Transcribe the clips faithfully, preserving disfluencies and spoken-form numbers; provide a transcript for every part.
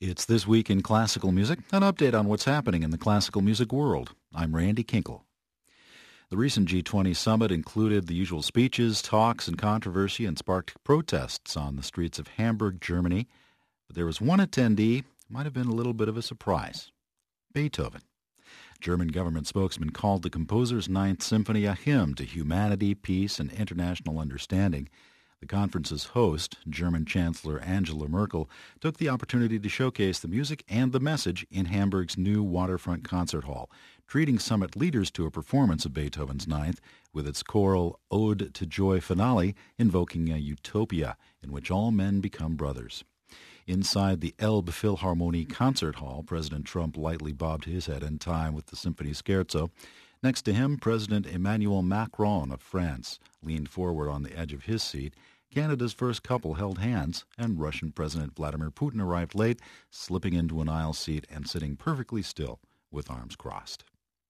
It's This Week in Classical Music, an update on what's happening in the classical music world. I'm Randy Kinkle. The recent G twenty summit included the usual speeches, talks, and controversy and sparked protests on the streets of Hamburg, Germany. But there was one attendee who might have been a little bit of a surprise: Beethoven. German government spokesman called the composer's Ninth Symphony a hymn to humanity, peace, and international understanding. The conference's host, German Chancellor Angela Merkel, took the opportunity to showcase the music and the message in Hamburg's new waterfront concert hall, treating summit leaders to a performance of Beethoven's Ninth with its choral Ode to Joy finale invoking a utopia in which all men become brothers. Inside the Elbphilharmonie concert hall, President Trump lightly bobbed his head in time with the symphony scherzo. Next to him, President Emmanuel Macron of France leaned forward on the edge of his seat. Canada's first couple held hands, and Russian President Vladimir Putin arrived late, slipping into an aisle seat and sitting perfectly still with arms crossed.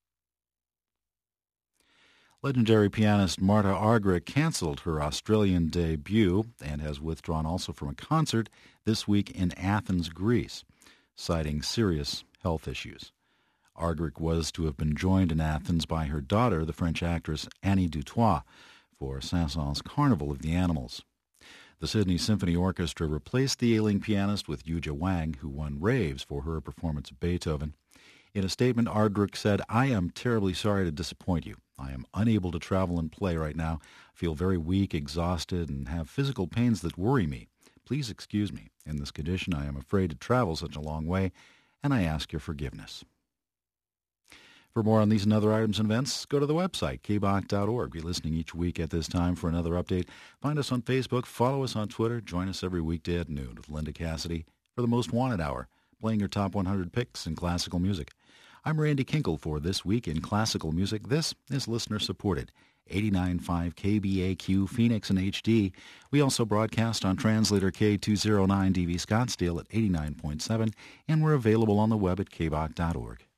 Legendary pianist Marta Argerich canceled her Australian debut and has withdrawn also from a concert this week in Athens, Greece, citing serious health issues. Argerich was to have been joined in Athens by her daughter, the French actress Annie Dutoit, for Saint-Saëns' Carnival of the Animals. The Sydney Symphony Orchestra replaced the ailing pianist with Yuja Wang, who won raves for her performance of Beethoven. In a statement, Argerich said, "I am terribly sorry to disappoint you. I am unable to travel and play right now. I feel very weak, exhausted, and have physical pains that worry me. Please excuse me. In this condition, I am afraid to travel such a long way, and I ask your forgiveness." For more on these and other items and events, go to the website, k b o c dot org. Be listening each week at this time for another update. Find us on Facebook, follow us on Twitter, join us every weekday at noon with Linda Cassidy for the Most Wanted Hour, playing your top one hundred picks in classical music. I'm Randy Kinkle for This Week in Classical Music. This is listener-supported, eighty-nine point five K B A Q Phoenix and H D. We also broadcast on translator K two oh nine D V Scottsdale at eighty-nine point seven, and we're available on the web at k b o c dot org.